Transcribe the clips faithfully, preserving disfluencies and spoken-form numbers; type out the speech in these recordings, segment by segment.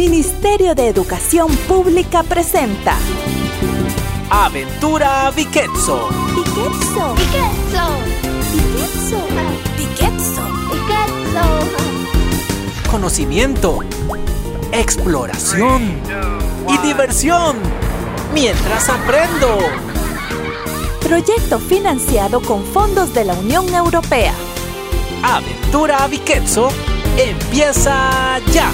Ministerio de Educación Pública presenta Aventura Viquetso. Viquetso. Viquetso. Viquetso. Viquetso. Viquetso. Conocimiento, exploración y diversión mientras aprendo. Proyecto financiado con fondos de la Unión Europea. Aventura Viquetso empieza ya.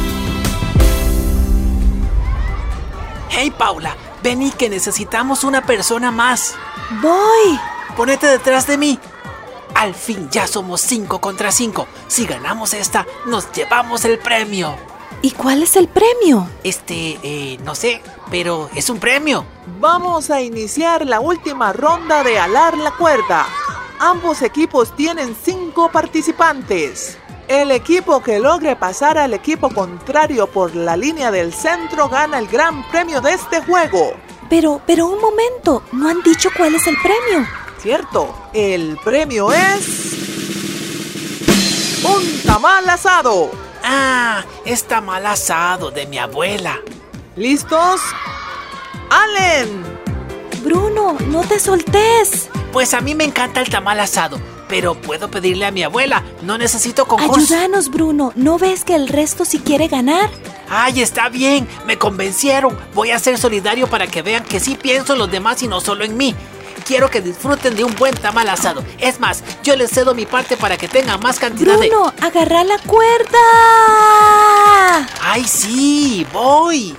Hey Paula, vení que necesitamos una persona más. Voy. Ponete detrás de mí. Al fin ya somos cinco contra cinco. Si ganamos esta, nos llevamos el premio. ¿Y cuál es el premio? Este, eh, no sé, pero es un premio. Vamos a iniciar la última ronda de alar la cuerda. Ambos equipos tienen cinco participantes. El equipo que logre pasar al equipo contrario por la línea del centro gana el gran premio de este juego. Pero, pero un momento, no han dicho cuál es el premio. Cierto, el premio es un tamal asado. Ah, es tamal asado de mi abuela. ¿Listos? ¡Allen! Bruno, no te soltés. Pues a mí me encanta el tamal asado, pero puedo pedirle a mi abuela, no necesito concurso. Ayúdanos, Bruno, ¿no ves que el resto sí quiere ganar? Ay, está bien, me convencieron. Voy a ser solidario para que vean que sí pienso en los demás y no solo en mí. Quiero que disfruten de un buen tamal asado. Es más, yo les cedo mi parte para que tengan más cantidad de... Bruno, agarra la cuerda. ¡Ay, sí! ¡Voy!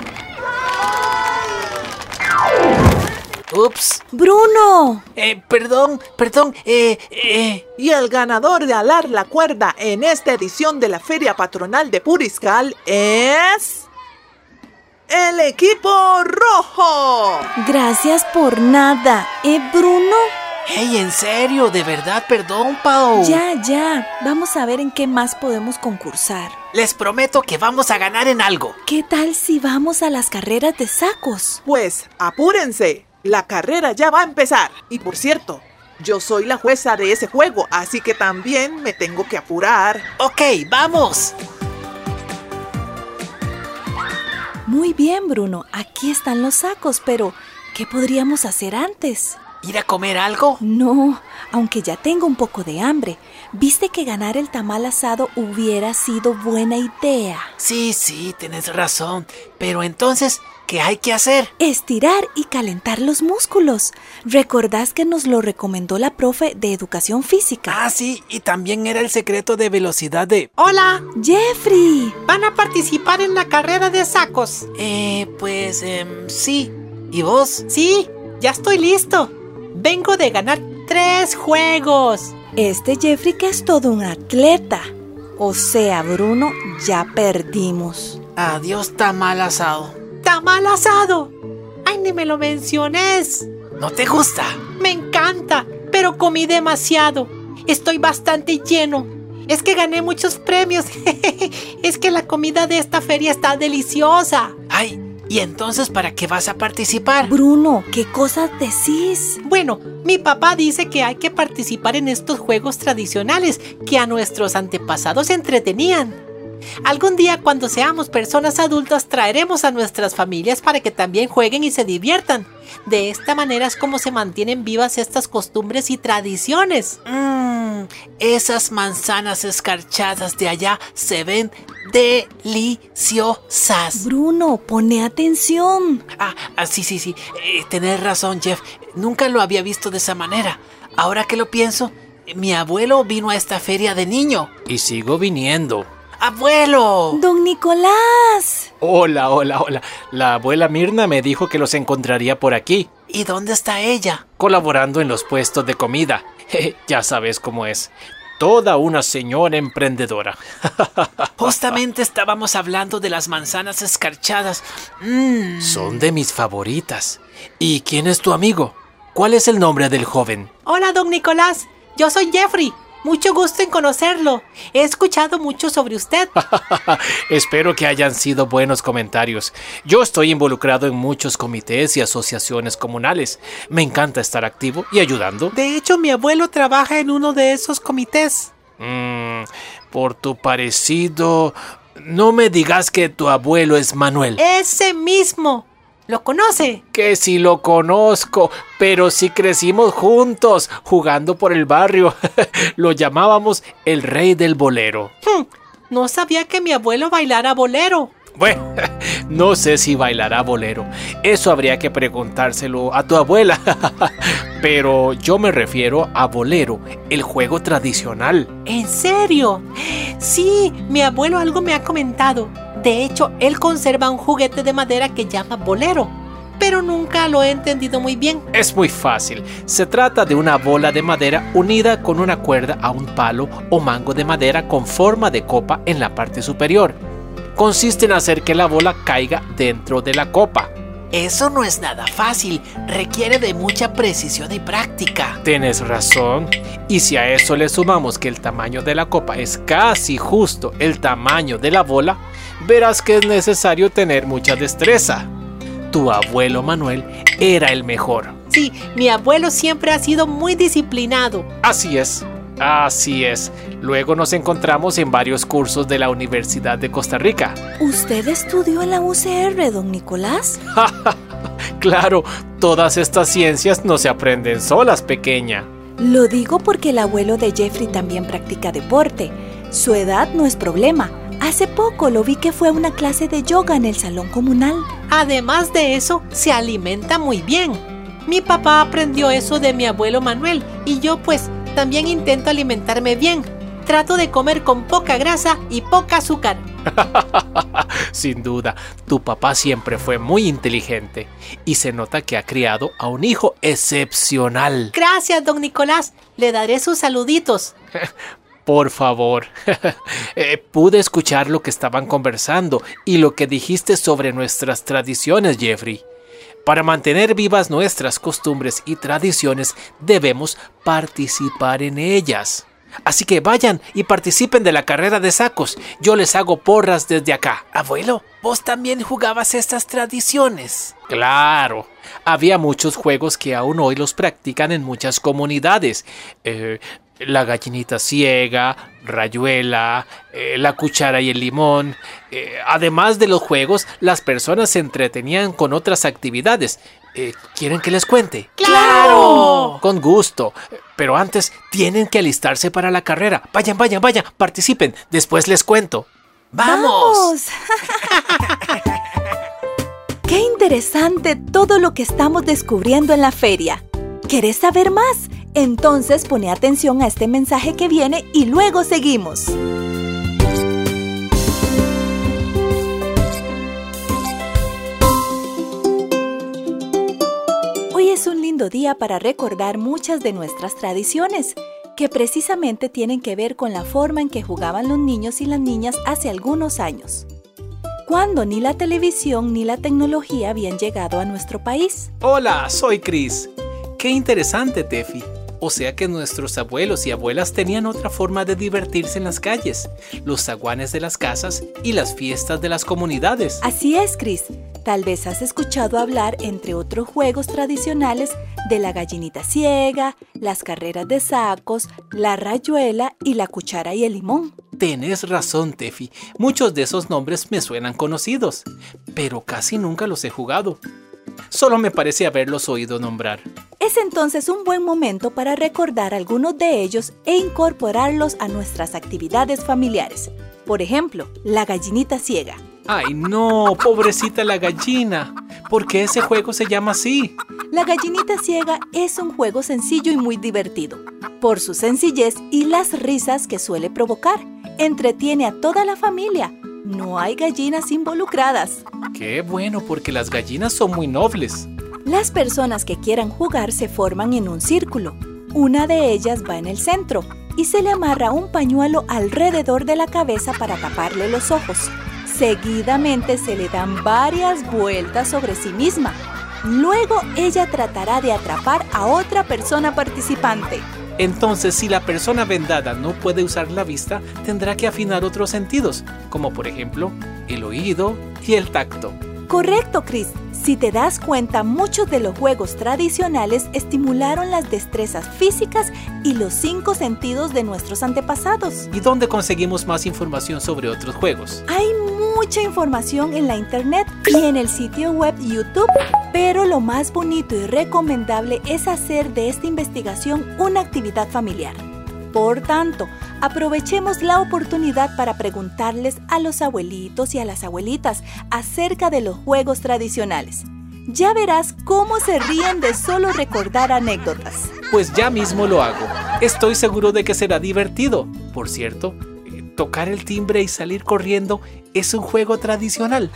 Ups. Bruno. Eh, perdón, perdón, eh, eh. Y el ganador de alar la cuerda en esta edición de la Feria Patronal de Puriscal es... ¡el equipo rojo! Gracias por nada, ¿eh, Bruno? Hey, en serio, de verdad, perdón, Pau. Ya, ya, vamos a ver en qué más podemos concursar. Les prometo que vamos a ganar en algo. ¿Qué tal si vamos a las carreras de sacos? Pues, apúrense, la carrera ya va a empezar. Y por cierto, yo soy la jueza de ese juego, así que también me tengo que apurar. Ok, vamos. Muy bien, Bruno, aquí están los sacos, pero ¿qué podríamos hacer antes? ¿Ir a comer algo? No, aunque ya tengo un poco de hambre. ¿Viste que ganar el tamal asado hubiera sido buena idea? Sí, sí, tienes razón. Pero entonces, ¿qué hay que hacer? Estirar y calentar los músculos. ¿Recordás que nos lo recomendó la profe de educación física? Ah, sí, y también era el secreto de velocidad de... Hola, ¡Jeffrey! ¿van a participar en la carrera de sacos? Eh, pues, eh, sí. ¿Y vos? Sí, ya estoy listo. Vengo de ganar tres juegos. Este Jeffrey que es todo un atleta. O sea, Bruno, ya perdimos. Adiós, tamal asado. ¡Tamal asado! ¡Ay, ni me lo menciones! ¿No te gusta? Me encanta, pero comí demasiado. Estoy bastante lleno. Es que gané muchos premios. Es que la comida de esta feria está deliciosa. Ay, ¿y entonces para qué vas a participar? Bruno, ¿qué cosas decís? Bueno, mi papá dice que hay que participar en estos juegos tradicionales que a nuestros antepasados entretenían. Algún día, cuando seamos personas adultas, traeremos a nuestras familias para que también jueguen y se diviertan. De esta manera es como se mantienen vivas estas costumbres y tradiciones. Mmm, esas manzanas escarchadas de allá se ven deliciosas. Bruno, pone atención. Ah, ah sí, sí, sí. Eh, tenés razón, Jeff. Nunca lo había visto de esa manera. Ahora que lo pienso, mi abuelo vino a esta feria de niño. Y sigo viniendo. ¡Abuelo! ¡Don Nicolás! Hola, hola, hola. La abuela Mirna me dijo que los encontraría por aquí. ¿Y dónde está ella? Colaborando en los puestos de comida. Ya sabes cómo es. Toda una señora emprendedora. Justamente estábamos hablando de las manzanas escarchadas. Mm. Son de mis favoritas. ¿Y quién es tu amigo? ¿Cuál es el nombre del joven? Hola, don Nicolás. Yo soy Jeffrey. Mucho gusto en conocerlo. He escuchado mucho sobre usted. Espero que hayan sido buenos comentarios. Yo estoy involucrado en muchos comités y asociaciones comunales. Me encanta estar activo y ayudando. De hecho, mi abuelo trabaja en uno de esos comités. Mm, por tu parecido... No me digas que tu abuelo es Manuel. ¡Ese mismo! ¿Lo conoce? Que sí lo conozco, pero sí crecimos juntos, jugando por el barrio. Lo llamábamos el rey del bolero. Hmm, no sabía que mi abuelo bailara bolero. Bueno, no sé si bailará bolero. Eso habría que preguntárselo a tu abuela. Pero yo me refiero a bolero, el juego tradicional. ¿En serio? Sí, mi abuelo algo me ha comentado. De hecho, él conserva un juguete de madera que llama bolero, pero nunca lo he entendido muy bien. Es muy fácil. Se trata de una bola de madera unida con una cuerda a un palo o mango de madera con forma de copa en la parte superior. Consiste en hacer que la bola caiga dentro de la copa. Eso no es nada fácil, requiere de mucha precisión y práctica. Tienes razón. Y si a eso le sumamos que el tamaño de la copa es casi justo el tamaño de la bola, verás que es necesario tener mucha destreza. Tu abuelo Manuel era el mejor. Sí, mi abuelo siempre ha sido muy disciplinado. Así es. Así es. Luego nos encontramos en varios cursos de la Universidad de Costa Rica. ¿Usted estudió en la U C R, don Nicolás? Claro, todas estas ciencias no se aprenden solas, pequeña. Lo digo porque el abuelo de Jeffrey también practica deporte. Su edad no es problema. Hace poco lo vi que fue a una clase de yoga en el salón comunal. Además de eso, se alimenta muy bien. Mi papá aprendió eso de mi abuelo Manuel y yo pues también intento alimentarme bien. Trato de comer con poca grasa y poca azúcar. Sin duda, tu papá siempre fue muy inteligente y se nota que ha criado a un hijo excepcional. Gracias, don Nicolás. Le daré sus saluditos. Por favor. eh, pude escuchar lo que estaban conversando y lo que dijiste sobre nuestras tradiciones, Jeffrey. Para mantener vivas nuestras costumbres y tradiciones, debemos participar en ellas. Así que vayan y participen de la carrera de sacos. Yo les hago porras desde acá. Abuelo, ¿vos también jugabas estas tradiciones? Claro. Había muchos juegos que aún hoy los practican en muchas comunidades. Eh, la gallinita ciega, rayuela, eh, la cuchara y el limón. Eh, además de los juegos, las personas se entretenían con otras actividades. Eh, ¿Quieren que les cuente? ¡Claro! Con gusto. Pero antes tienen que alistarse para la carrera. Vayan, vayan, vayan, participen. Después les cuento. ¡Vamos! ¡Qué interesante todo lo que estamos descubriendo en la feria! ¿Querés saber más? Entonces pone atención a este mensaje que viene y luego seguimos. Hoy es un lindo día para recordar muchas de nuestras tradiciones, que precisamente tienen que ver con la forma en que jugaban los niños y las niñas hace algunos años, cuando ni la televisión ni la tecnología habían llegado a nuestro país. Hola, soy Chris. Qué interesante, Tefi. O sea que nuestros abuelos y abuelas tenían otra forma de divertirse en las calles, los zaguanes de las casas y las fiestas de las comunidades. Así es, Chris. Tal vez has escuchado hablar, entre otros juegos tradicionales, de la gallinita ciega, las carreras de sacos, la rayuela y la cuchara y el limón. Tenés razón, Tefi. Muchos de esos nombres me suenan conocidos, pero casi nunca los he jugado. Solo me parece haberlos oído nombrar. Es entonces un buen momento para recordar algunos de ellos e incorporarlos a nuestras actividades familiares. Por ejemplo, la gallinita ciega. ¡Ay, no! ¡Pobrecita la gallina! ¿Por qué ese juego se llama así? La gallinita ciega es un juego sencillo y muy divertido. Por su sencillez y las risas que suele provocar, entretiene a toda la familia. No hay gallinas involucradas. ¡Qué bueno! Porque las gallinas son muy nobles. Las personas que quieran jugar se forman en un círculo. Una de ellas va en el centro y se le amarra un pañuelo alrededor de la cabeza para taparle los ojos. Seguidamente se le dan varias vueltas sobre sí misma. Luego ella tratará de atrapar a otra persona participante. Entonces, si la persona vendada no puede usar la vista, tendrá que afinar otros sentidos, como por ejemplo, el oído y el tacto. Correcto, Chris. Si te das cuenta, muchos de los juegos tradicionales estimularon las destrezas físicas y los cinco sentidos de nuestros antepasados. ¿Y dónde conseguimos más información sobre otros juegos? Hay mucha información en la internet y en el sitio web YouTube, pero lo más bonito y recomendable es hacer de esta investigación una actividad familiar. Por tanto, aprovechemos la oportunidad para preguntarles a los abuelitos y a las abuelitas acerca de los juegos tradicionales. Ya verás cómo se ríen de solo recordar anécdotas. Pues ya mismo lo hago. Estoy seguro de que será divertido. Por cierto, tocar el timbre y salir corriendo es un juego tradicional.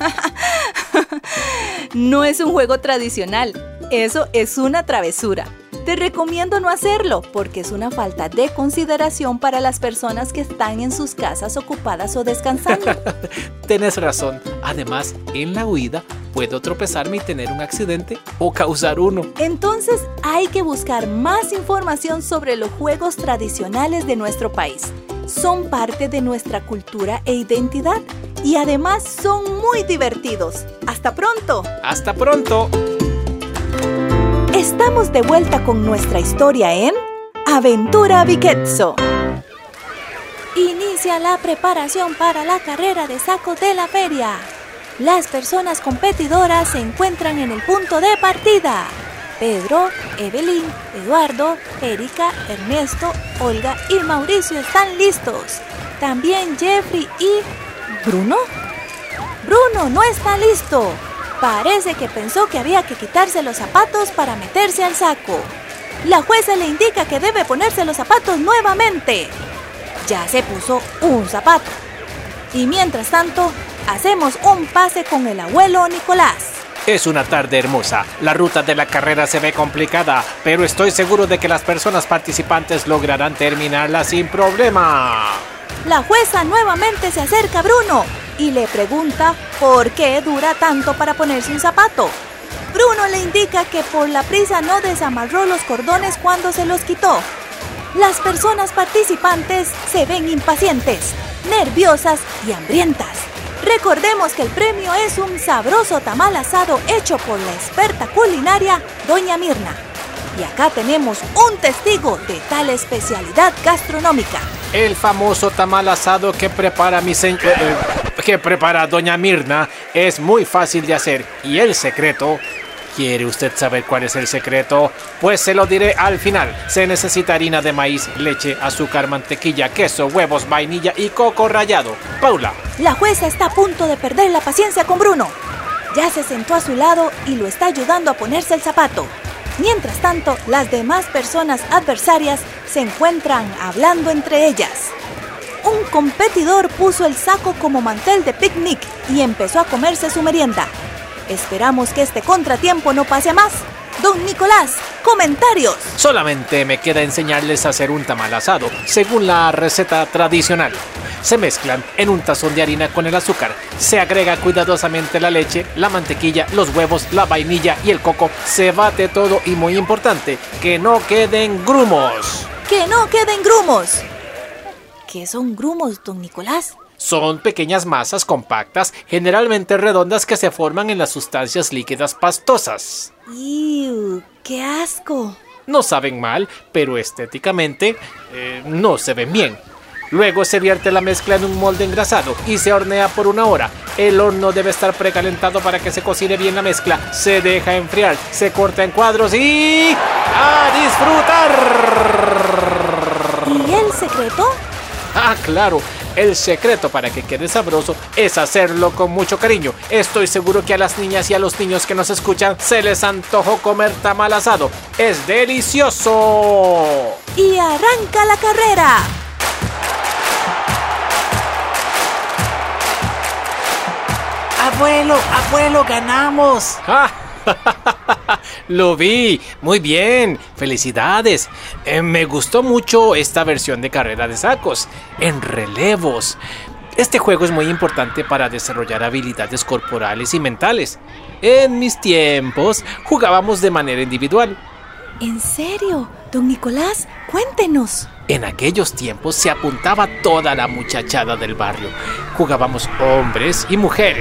No es un juego tradicional, eso es una travesura. Te recomiendo no hacerlo porque es una falta de consideración para las personas que están en sus casas ocupadas o descansando. Tienes razón. Además, en la huida puedo tropezarme y tener un accidente o causar uno. Entonces hay que buscar más información sobre los juegos tradicionales de nuestro país. Son parte de nuestra cultura e identidad y además son muy divertidos. ¡Hasta pronto! ¡Hasta pronto! Estamos de vuelta con nuestra historia en Aventura Viquetzo. Inicia la preparación para la carrera de sacos de la feria. Las personas competidoras se encuentran en el punto de partida. Pedro, Evelyn, Eduardo, Erika, Ernesto, Olga y Mauricio están listos. También Jeffrey y... ¿Bruno? ¡Bruno no está listo! Parece que pensó que había que quitarse los zapatos para meterse al saco. La jueza le indica que debe ponerse los zapatos nuevamente. Ya se puso un zapato. Y mientras tanto, hacemos un pase con el abuelo Nicolás. Es una tarde hermosa. La ruta de la carrera se ve complicada, pero estoy seguro de que las personas participantes lograrán terminarla sin problema. La jueza nuevamente se acerca a Bruno y le pregunta por qué dura tanto para ponerse un zapato. Bruno le indica que por la prisa no desamarró los cordones cuando se los quitó. Las personas participantes se ven impacientes, nerviosas y hambrientas. Recordemos que el premio es un sabroso tamal asado hecho por la experta culinaria Doña Mirna. Y acá tenemos un testigo de tal especialidad gastronómica. El famoso tamal asado que prepara mi señor... Eh, que prepara Doña Mirna es muy fácil de hacer. Y el secreto... ¿Quiere usted saber cuál es el secreto? Pues se lo diré al final. Se necesita harina de maíz, leche, azúcar, mantequilla, queso, huevos, vainilla y coco rallado. Paula. La jueza está a punto de perder la paciencia con Bruno. Ya se sentó a su lado y lo está ayudando a ponerse el zapato. Mientras tanto, las demás personas adversarias se encuentran hablando entre ellas. Un competidor puso el saco como mantel de picnic y empezó a comerse su merienda. Esperamos que este contratiempo no pase a más. Don Nicolás, comentarios. Solamente me queda enseñarles a hacer un tamal asado, según la receta tradicional. Se mezclan en un tazón de harina con el azúcar. Se agrega cuidadosamente la leche, la mantequilla, los huevos, la vainilla y el coco. Se bate todo y, muy importante, que no queden grumos. ¡Que no queden grumos! ¿Qué son grumos, don Nicolás? Son pequeñas masas compactas, generalmente redondas, que se forman en las sustancias líquidas pastosas. ¡Iu! ¡Qué asco! No saben mal, pero estéticamente eh, no se ven bien. Luego se vierte la mezcla en un molde engrasado y se hornea por una hora. El horno debe estar precalentado para que se cocine bien la mezcla. Se deja enfriar, se corta en cuadros y... ¡a disfrutar! ¿Y el secreto? Ah, claro. El secreto para que quede sabroso es hacerlo con mucho cariño. Estoy seguro que a las niñas y a los niños que nos escuchan se les antojó comer tamal asado. ¡Es delicioso! ¡Y arranca la carrera! Abuelo, abuelo, ganamos. ¡Ah! Lo vi, muy bien, felicidades. Eh, me gustó mucho esta versión de carrera de sacos, en relevos. Este juego es muy importante para desarrollar habilidades corporales y mentales. En mis tiempos jugábamos de manera individual. ¿En serio? Don Nicolás, cuéntenos. En aquellos tiempos se apuntaba toda la muchachada del barrio. Jugábamos hombres y mujeres.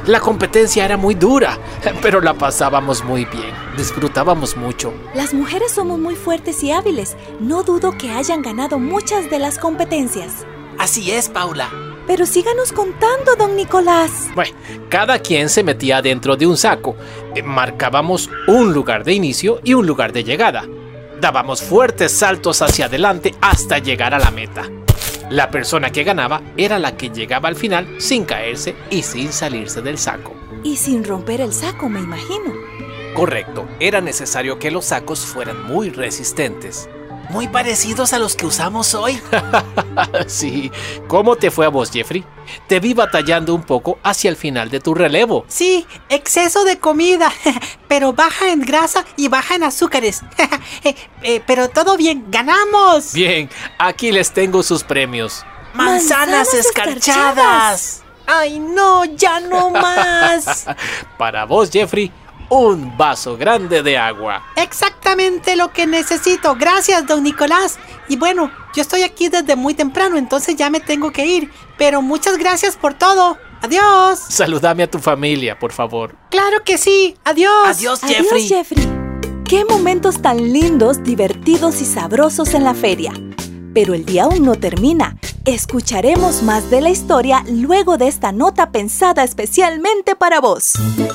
La competencia era muy dura, pero la pasábamos muy bien. Disfrutábamos mucho. Las mujeres somos muy fuertes y hábiles. No dudo que hayan ganado muchas de las competencias. Así es, Paula. Pero síganos contando, don Nicolás. Bueno, cada quien se metía dentro de un saco. Eh, Marcábamos un lugar de inicio y un lugar de llegada. Dábamos fuertes saltos hacia adelante hasta llegar a la meta. La persona que ganaba era la que llegaba al final sin caerse y sin salirse del saco. Y sin romper el saco, me imagino. Correcto, era necesario que los sacos fueran muy resistentes. Muy parecidos a los que usamos hoy. Sí, ¿cómo te fue a vos, Jeffrey? Te vi batallando un poco hacia el final de tu relevo. Sí, exceso de comida, pero baja en grasa y baja en azúcares. eh, eh, pero todo bien, ¡ganamos! Bien, aquí les tengo sus premios. Manzanas, Manzanas escarchadas. ¡Ay, no, ya no más! Para vos, Jeffrey, un vaso grande de agua. Exactamente lo que necesito. Gracias, don Nicolás. Y bueno, yo estoy aquí desde muy temprano, entonces ya me tengo que ir. Pero muchas gracias por todo. Adiós. Saludame a tu familia, por favor. Claro que sí. Adiós. Adiós, Jeffrey. Adiós, Jeffrey. Qué momentos tan lindos, divertidos y sabrosos en la feria. Pero el día aún no termina. Escucharemos más de la historia luego de esta nota pensada especialmente para vos.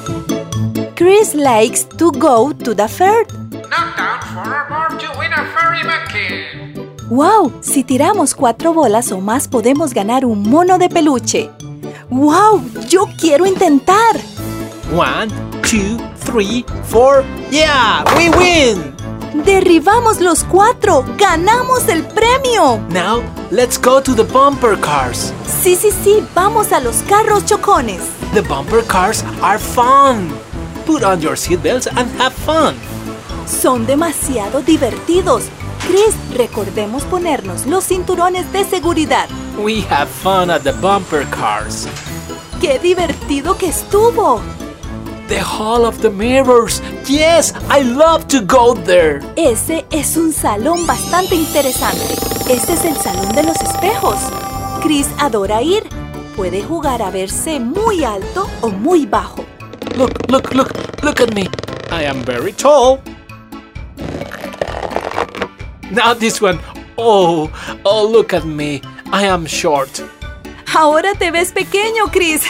Chris likes to go to the fair. Knock down for a bar to win a fairy bucket. ¡Wow! Si tiramos cuatro bolas o más podemos ganar un mono de peluche. ¡Wow! ¡Yo quiero intentar! One, two, three, four. Yeah, we win! ¡Derribamos los cuatro! ¡Ganamos el premio! Now, let's go to the bumper cars. Sí, sí, sí, vamos a los carros chocones. The bumper cars are fun. Put on your seatbelts and have fun. Son demasiado divertidos. Chris, recordemos ponernos los cinturones de seguridad. We have fun at the bumper cars. ¡Qué divertido que estuvo! The Hall of the Mirrors. Yes, I love to go there. Ese es un salón bastante interesante. Este es el salón de los espejos. Chris adora ir. Puede jugar a verse muy alto o muy bajo. Look, look, look, look at me. I am very tall. Now this one. Oh, oh, look at me. I am short. Ahora te ves pequeño, Chris.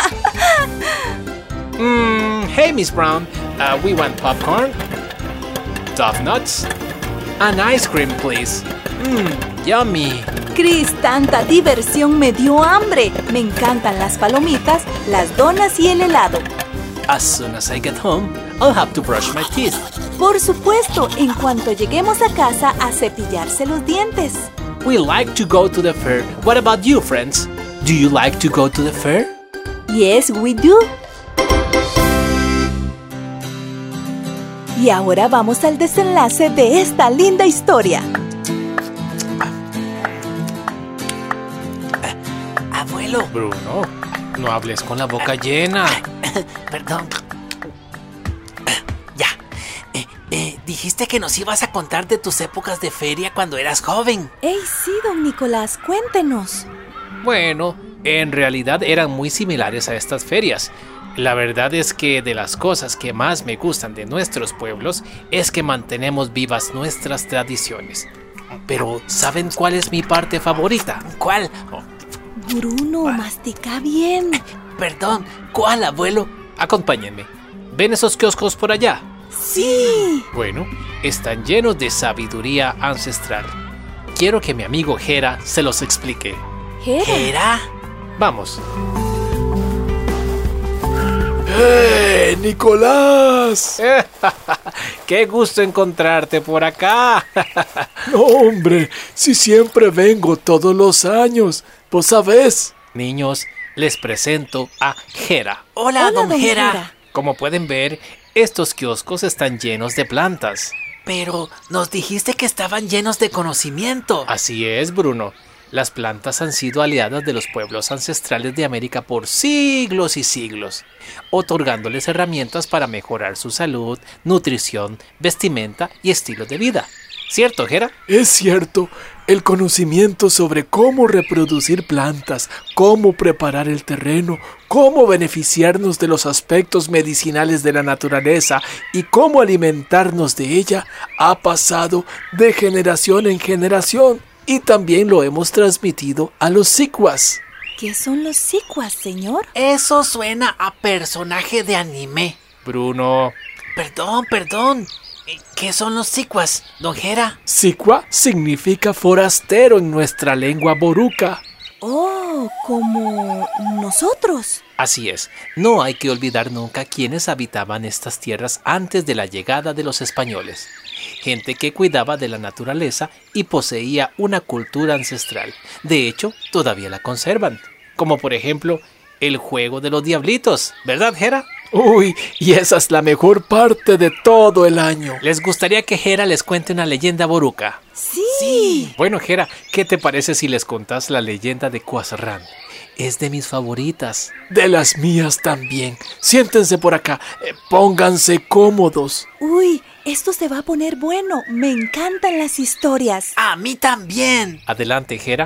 mm, hey, Miss Brown. Uh, we want popcorn, Duff nuts, and ice cream, please. Mmm, yummy. Chris, tanta diversión me dio hambre. Me encantan las palomitas, las donas y el helado. As soon as I get home, I'll have to brush my teeth. Por supuesto, en cuanto lleguemos a casa a cepillarse los dientes. We like to go to the fair. What about you, friends? Do you like to go to the fair? Yes, we do. Y ahora vamos al desenlace de esta linda historia. Abuelo. Bruno, no hables con la boca llena. Perdón. Ya. Eh, eh, dijiste que nos ibas a contar de tus épocas de feria cuando eras joven. ¡Ey, sí, don Nicolás! Cuéntenos. Bueno, en realidad eran muy similares a estas ferias. La verdad es que de las cosas que más me gustan de nuestros pueblos es que mantenemos vivas nuestras tradiciones. Pero, ¿saben cuál es mi parte favorita? ¿Cuál? Bruno, mastica bien. Perdón, ¿cuál, abuelo? Acompáñenme. ¿Ven esos kioscos por allá? Sí. Bueno, están llenos de sabiduría ancestral. Quiero que mi amigo Jera se los explique. ¿Jera? ¿Era? Vamos. ¡Eh, Nicolás! ¡Qué gusto encontrarte por acá! No, hombre, si siempre vengo todos los años, vos sabés. Niños, les presento a Jera. Hola, Hola, don don Jera. Jera. Como pueden ver, estos kioscos están llenos de plantas. Pero nos dijiste que estaban llenos de conocimiento. Así es, Bruno. Las plantas han sido aliadas de los pueblos ancestrales de América por siglos y siglos, otorgándoles herramientas para mejorar su salud, nutrición, vestimenta y estilo de vida. ¿Cierto, Jera? Es cierto, El conocimiento sobre cómo reproducir plantas, cómo preparar el terreno, cómo beneficiarnos de los aspectos medicinales de la naturaleza y cómo alimentarnos de ella ha pasado de generación en generación y también lo hemos transmitido a los sicuas. ¿Qué son los sicuas, señor? Eso suena a personaje de anime. Bruno. Perdón, perdón. ¿Qué son los sicuas, don Jera? Sicua significa forastero en nuestra lengua boruca. Oh, como nosotros. Así es, no hay que olvidar nunca quiénes habitaban estas tierras antes de la llegada de los españoles. Gente que cuidaba de la naturaleza y poseía una cultura ancestral. De hecho, todavía la conservan. Como por ejemplo, el juego de los diablitos, ¿verdad, Jera? Uy, y esa es la mejor parte de todo el año. ¿Les gustaría que Jera les cuente una leyenda boruca? Sí. Sí. Bueno, Jera, ¿qué te parece si les contás la leyenda de Cuasrán? Es de mis favoritas. De las mías también. Siéntense por acá, eh, pónganse cómodos. Uy, esto se va a poner bueno. Me encantan las historias. A mí también. Adelante, Jera.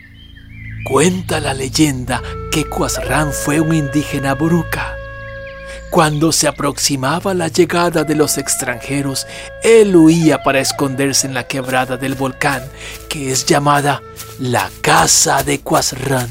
Cuenta la leyenda que Cuasrán fue un indígena boruca. Cuando se aproximaba la llegada de los extranjeros, él huía para esconderse en la quebrada del volcán, que es llamada la Casa de Cuasrán.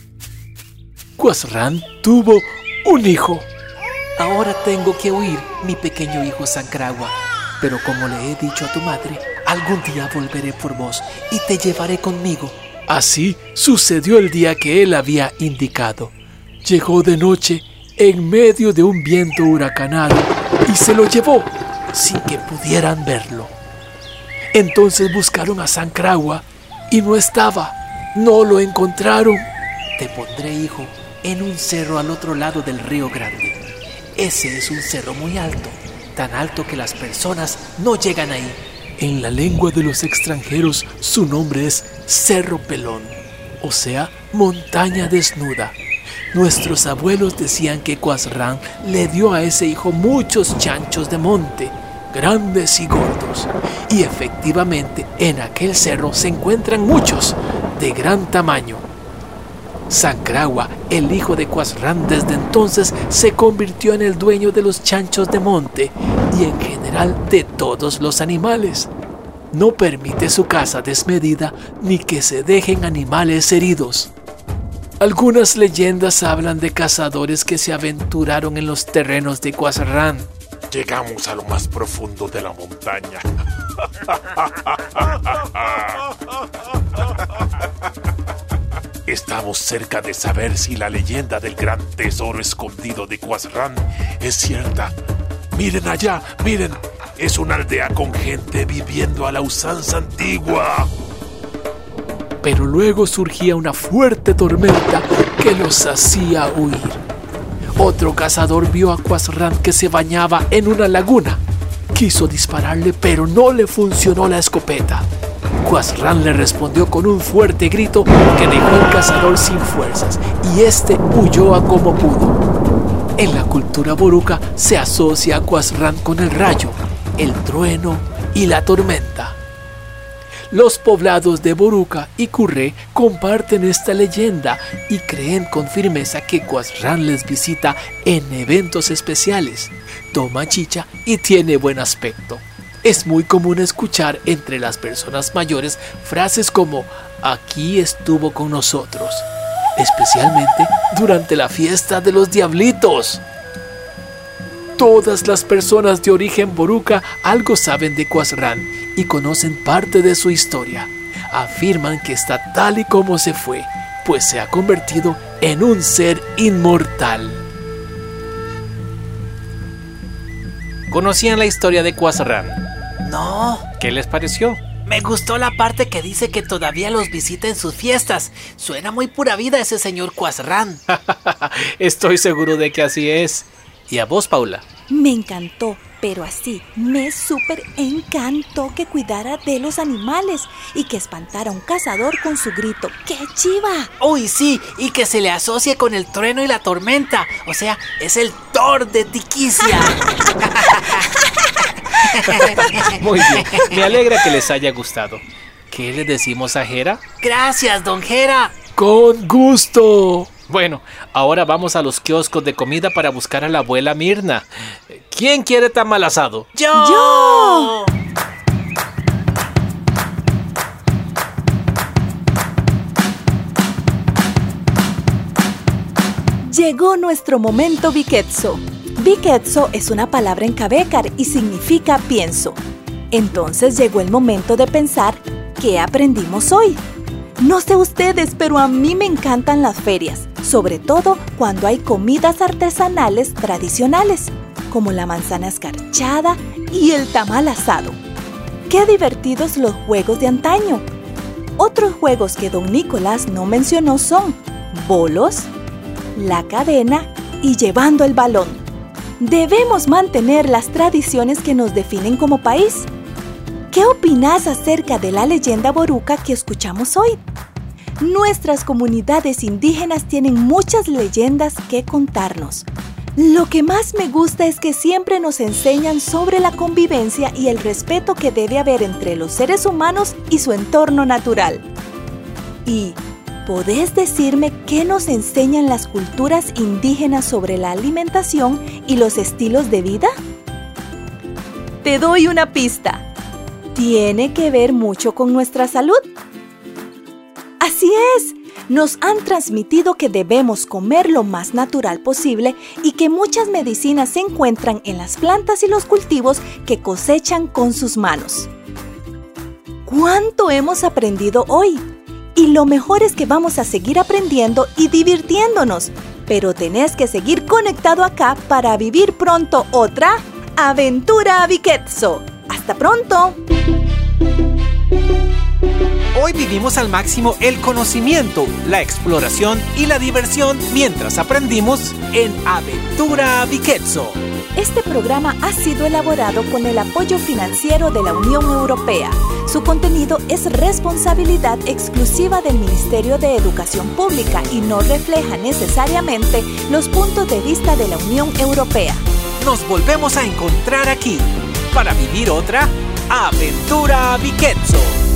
Cuasrán tuvo un hijo. Ahora tengo que huir, mi pequeño hijo Sancragua. Pero como le he dicho a tu madre, algún día volveré por vos y te llevaré conmigo. Así sucedió el día que él había indicado. Llegó de noche en medio de un viento huracanado y se lo llevó sin que pudieran verlo. Entonces buscaron a Sancragua y no estaba, no lo encontraron. Te pondré, hijo, en un cerro al otro lado del río Grande. Ese es un cerro muy alto, tan alto que las personas no llegan ahí. En la lengua de los extranjeros su nombre es Cerro Pelón, o sea, montaña desnuda. Nuestros abuelos decían que Cuasrán le dio a ese hijo muchos chanchos de monte, grandes y gordos. Y efectivamente en aquel cerro se encuentran muchos, de gran tamaño. Sancragua, el hijo de Cuasrán, desde entonces se convirtió en el dueño de los chanchos de monte y en general de todos los animales. No permite su caza desmedida ni que se dejen animales heridos. Algunas leyendas hablan de cazadores que se aventuraron en los terrenos de Cuasrán. Llegamos a lo más profundo de la montaña. Estamos cerca de saber si la leyenda del gran tesoro escondido de Cuasrán es cierta. Miren allá, miren, es una aldea con gente viviendo a la usanza antigua. Pero luego surgía una fuerte tormenta que los hacía huir. Otro cazador vio a Cuasrán que se bañaba en una laguna. Quiso dispararle, pero no le funcionó la escopeta. Cuasrán le respondió con un fuerte grito que dejó al cazador sin fuerzas, y este huyó a como pudo. En la cultura boruca se asocia a Cuasrán con el rayo, el trueno y la tormenta. Los poblados de Boruca y Curré comparten esta leyenda y creen con firmeza que Cuasrán les visita en eventos especiales, toma chicha y tiene buen aspecto. Es muy común escuchar entre las personas mayores frases como "aquí estuvo con nosotros", especialmente durante la fiesta de los diablitos. Todas las personas de origen boruca algo saben de Cuasrán y conocen parte de su historia. Afirman que está tal y como se fue, pues se ha convertido en un ser inmortal. ¿Conocían la historia de Cuasrán? No. ¿Qué les pareció? Me gustó la parte que dice que todavía los visita en sus fiestas. Suena muy pura vida ese señor Cuasrán. Estoy seguro de que así es. ¿Y a vos, Paula? Me encantó, pero así me súper encantó que cuidara de los animales y que espantara a un cazador con su grito. ¡Qué chiva! Uy, sí, y que se le asocie con el trueno y la tormenta. O sea, es el Thor de Tiquicia. Muy bien, me alegra que les haya gustado. ¿Qué le decimos a Jera? Gracias, don Jera. ¡Con gusto! Bueno, ahora vamos a los kioscos de comida para buscar a la abuela Mirna. ¿Quién quiere tamal asado? ¡Yo! ¡Yo! Llegó nuestro momento Viketso. Viketso es una palabra en Cabécar y significa pienso. Entonces llegó el momento de pensar qué aprendimos hoy. No sé ustedes, pero a mí me encantan las ferias, sobre todo cuando hay comidas artesanales tradicionales, como la manzana escarchada y el tamal asado. ¡Qué divertidos los juegos de antaño! Otros juegos que don Nicolás no mencionó son bolos, la cadena y llevando el balón. Debemos mantener las tradiciones que nos definen como país. ¿Qué opinás acerca de la leyenda boruca que escuchamos hoy? Nuestras comunidades indígenas tienen muchas leyendas que contarnos. Lo que más me gusta es que siempre nos enseñan sobre la convivencia y el respeto que debe haber entre los seres humanos y su entorno natural. Y ¿podés decirme qué nos enseñan las culturas indígenas sobre la alimentación y los estilos de vida? Te doy una pista. Tiene que ver mucho con nuestra salud. Así es, nos han transmitido que debemos comer lo más natural posible y que muchas medicinas se encuentran en las plantas y los cultivos que cosechan con sus manos. ¿Cuánto hemos aprendido hoy? Y lo mejor es que vamos a seguir aprendiendo y divirtiéndonos. Pero tenés que seguir conectado acá para vivir pronto otra Aventura Viketso. ¡Hasta pronto! Hoy vivimos al máximo el conocimiento, la exploración y la diversión mientras aprendimos en Aventura Viketso. Este programa ha sido elaborado con el apoyo financiero de la Unión Europea. Su contenido es responsabilidad exclusiva del Ministerio de Educación Pública y no refleja necesariamente los puntos de vista de la Unión Europea. Nos volvemos a encontrar aquí para vivir otra Aventura Viketso.